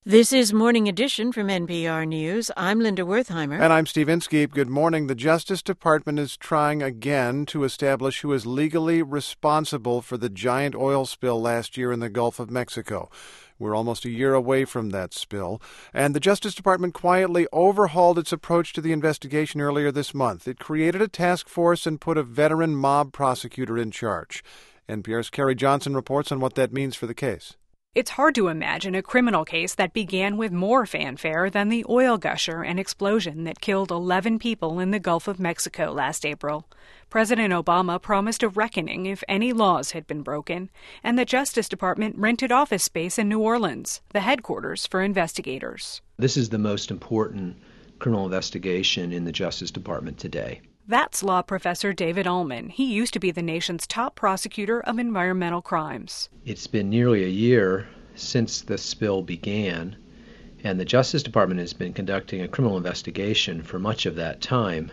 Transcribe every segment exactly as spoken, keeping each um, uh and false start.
This is Morning Edition from N P R News. I'm Linda Wertheimer. And I'm Steve Inskeep. Good morning. The Justice Department is trying again to establish who is legally responsible for the giant oil spill last year in the Gulf of Mexico. We're almost a year away from that spill, and the Justice Department quietly overhauled its approach to the investigation earlier this month. It created a task force and put a veteran mob prosecutor in charge. N P R's Carrie Johnson reports on what that means for the case. It's hard to imagine a criminal case that began with more fanfare than the oil gusher and explosion that killed eleven people in the Gulf of Mexico last April. President Obama promised a reckoning if any laws had been broken, and the Justice Department rented office space in New Orleans, the headquarters for investigators. This is the most important criminal investigation in the Justice Department today. That's law professor David Ullman. He used to be the nation's top prosecutor of environmental crimes. It's been nearly a year since the spill began, and the Justice Department has been conducting a criminal investigation for much of that time.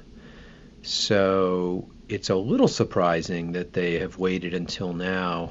So it's a little surprising that they have waited until now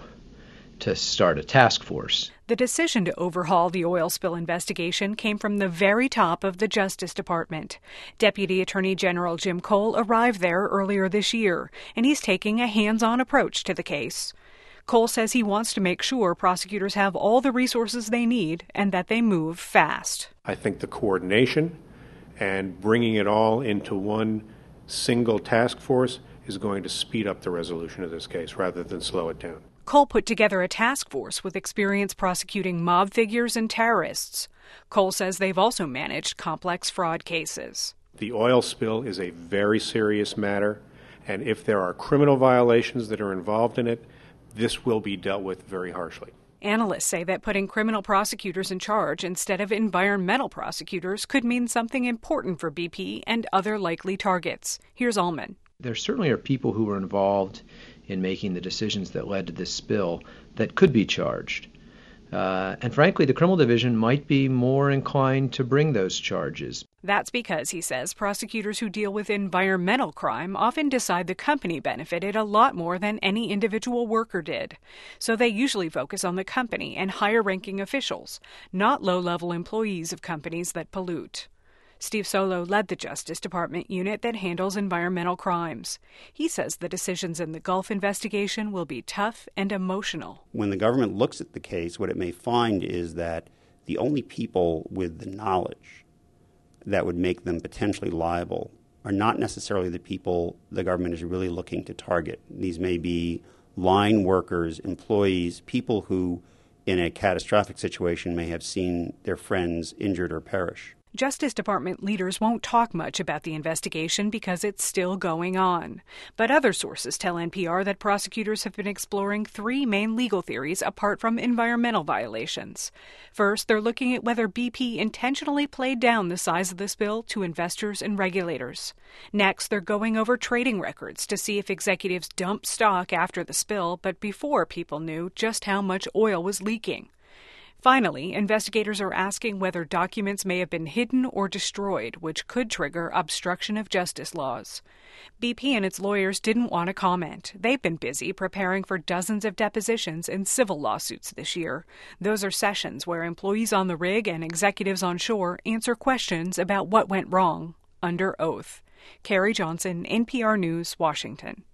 to start a task force. The decision to overhaul the oil spill investigation came from the very top of the Justice Department. Deputy Attorney General Jim Cole arrived there earlier this year, and he's taking a hands-on approach to the case. Cole says he wants to make sure prosecutors have all the resources they need and that they move fast. I think the coordination and bringing it all into one single task force is going to speed up the resolution of this case rather than slow it down. Cole put together a task force with experience prosecuting mob figures and terrorists. Cole says they've also managed complex fraud cases. The oil spill is a very serious matter, and if there are criminal violations that are involved in it, this will be dealt with very harshly. Analysts say that putting criminal prosecutors in charge instead of environmental prosecutors could mean something important for B P and other likely targets. Here's Ullman. There certainly are people who were involved in making the decisions that led to this spill that could be charged. Uh, and frankly, the criminal division might be more inclined to bring those charges. That's because, he says, prosecutors who deal with environmental crime often decide the company benefited a lot more than any individual worker did. So they usually focus on the company and higher-ranking officials, not low-level employees of companies that pollute. Steve Solo led the Justice Department unit that handles environmental crimes. He says the decisions in the Gulf investigation will be tough and emotional. When the government looks at the case, what it may find is that the only people with the knowledge that would make them potentially liable are not necessarily the people the government is really looking to target. These may be line workers, employees, people who, in a catastrophic situation, may have seen their friends injured or perish. Justice Department leaders won't talk much about the investigation because it's still going on. But other sources tell N P R that prosecutors have been exploring three main legal theories apart from environmental violations. First, they're looking at whether B P intentionally played down the size of the spill to investors and regulators. Next, they're going over trading records to see if executives dumped stock after the spill, but before people knew just how much oil was leaking. Finally, investigators are asking whether documents may have been hidden or destroyed, which could trigger obstruction of justice laws. B P and its lawyers didn't want to comment. They've been busy preparing for dozens of depositions and civil lawsuits this year. Those are sessions where employees on the rig and executives on shore answer questions about what went wrong under oath. Carrie Johnson, N P R News, Washington.